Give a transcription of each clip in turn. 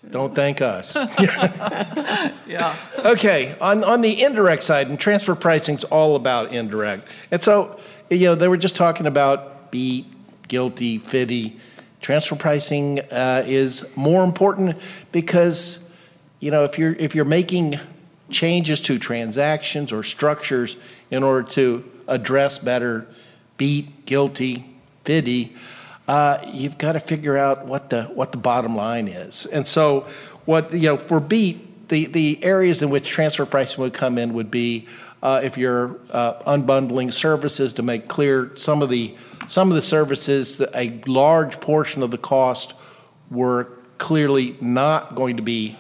Don't thank us. Yeah. Okay, on the indirect side, and transfer pricing is all about indirect. And so, they were just talking about BEAT, GILTI, FDII. Transfer pricing is more important because, if you're making changes to transactions or structures in order to address better BEAT, GILTI, FDII, you've got to figure out what the bottom line is. And so, for BEAT, the areas in which transfer pricing would come in would be if you're unbundling services to make clear some of the services, a large portion of the cost were clearly not going to be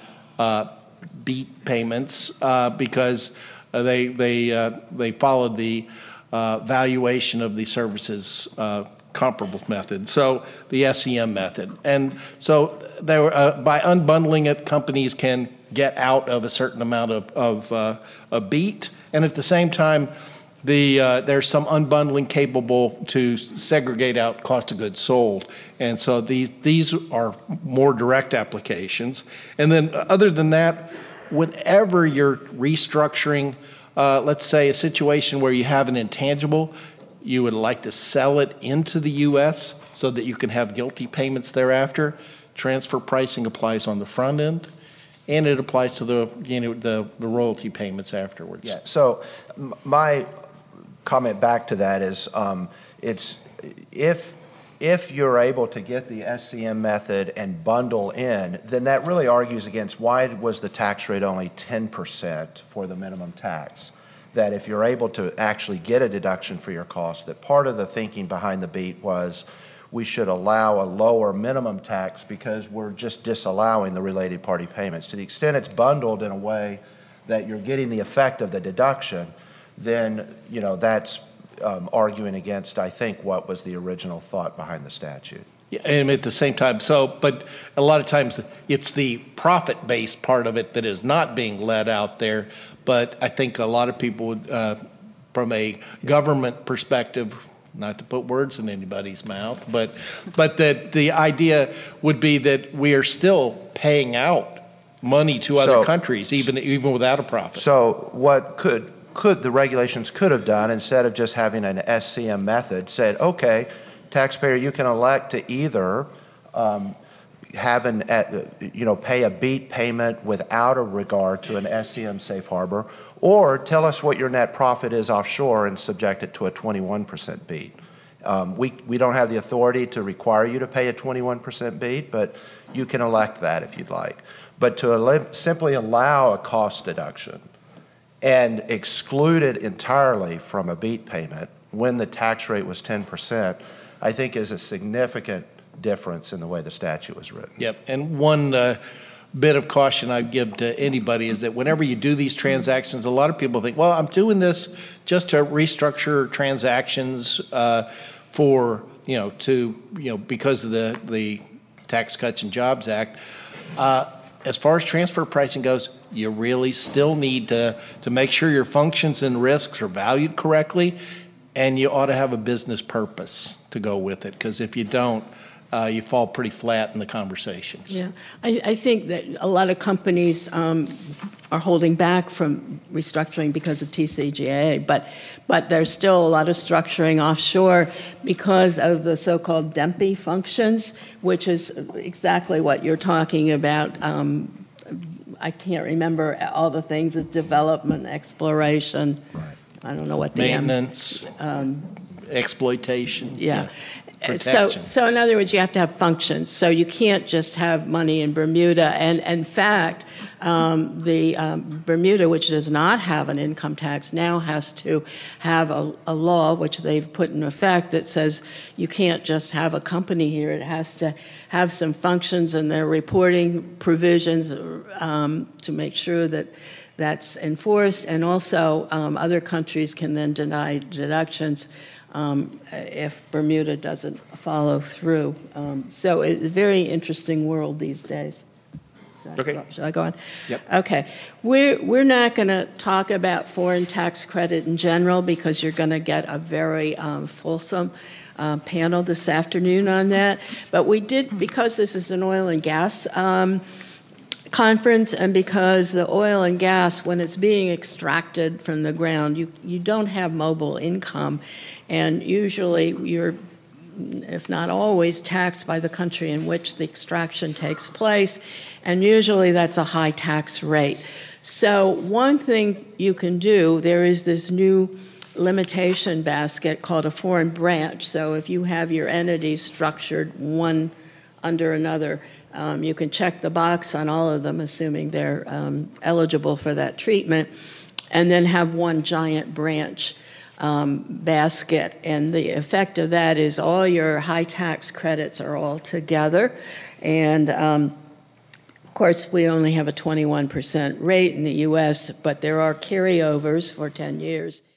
BEAT payments because they followed the valuation of the services comparable method, so the SEM method. And so by unbundling it, companies can get out of a certain amount of BEAT, and at the same time, there's some unbundling capable to segregate out cost of goods sold. And so these are more direct applications. And then other than that, whenever you're restructuring, let's say a situation where you have an intangible, you would like to sell it into the U.S. so that you can have GILTI payments thereafter, transfer pricing applies on the front end, and it applies to the royalty payments afterwards. Yeah. So my comment back to that is, it's if you're able to get the SCM method and bundle in, then that really argues against why was the tax rate only 10% for the minimum tax. That if you're able to actually get a deduction for your costs, that part of the thinking behind the BEAT was we should allow a lower minimum tax because we're just disallowing the related party payments. To the extent it's bundled in a way that you're getting the effect of the deduction, then that's arguing against, I think, what was the original thought behind the statute. Yeah, and at the same time, but a lot of times it's the profit-based part of it that is not being let out there. But I think a lot of people would, from a government perspective, not to put words in anybody's mouth, but that the idea would be that we are still paying out money to other countries, even without a profit. So what could the regulations could have done, instead of just having an SCM method, said, okay, taxpayer, you can elect to either pay a BEAT payment without a regard to an SCM safe harbor, or tell us what your net profit is offshore and subject it to a 21% BEAT. We don't have the authority to require you to pay a 21% BEAT, but you can elect that if you'd like. But to simply allow a cost deduction and exclude it entirely from a BEAT payment when the tax rate was 10%, I think is a significant difference in the way the statute was written. Yep, and one bit of caution I'd give to anybody is that whenever you do these transactions, a lot of people think, well, I'm doing this just to restructure transactions because of the Tax Cuts and Jobs Act. As far as transfer pricing goes, you really still need to make sure your functions and risks are valued correctly, and you ought to have a business purpose to go with it, because if you don't, you fall pretty flat in the conversations. Yeah, I think that a lot of companies are holding back from restructuring because of TCJA, but there's still a lot of structuring offshore because of the so-called DEMPI functions, which is exactly what you're talking about. I can't remember all the things, it's development, exploration, right. I don't know what the maintenance, exploitation. Yeah. So in other words, you have to have functions. So you can't just have money in Bermuda. And in fact, the Bermuda, which does not have an income tax, now has to have a law, which they've put in effect, that says you can't just have a company here. It has to have some functions and their reporting provisions to make sure that that's enforced. And also other countries can then deny deductions if Bermuda doesn't follow through. So it's a very interesting world these days. Should I go on? Yep. Okay. We're not going to talk about foreign tax credit in general because you're going to get a very fulsome panel this afternoon on that. But we did, because this is an oil and gas conference, and because the oil and gas, when it's being extracted from the ground, you don't have mobile income, and usually you're, if not always, taxed by the country in which the extraction takes place, and usually that's a high tax rate. So one thing you can do, there is this new limitation basket called a foreign branch. So if you have your entities structured one under another, you can check the box on all of them, assuming they're eligible for that treatment, and then have one giant branch basket. And the effect of that is all your high tax credits are all together. And of course, we only have a 21% rate in the U.S., but there are carryovers for 10 years.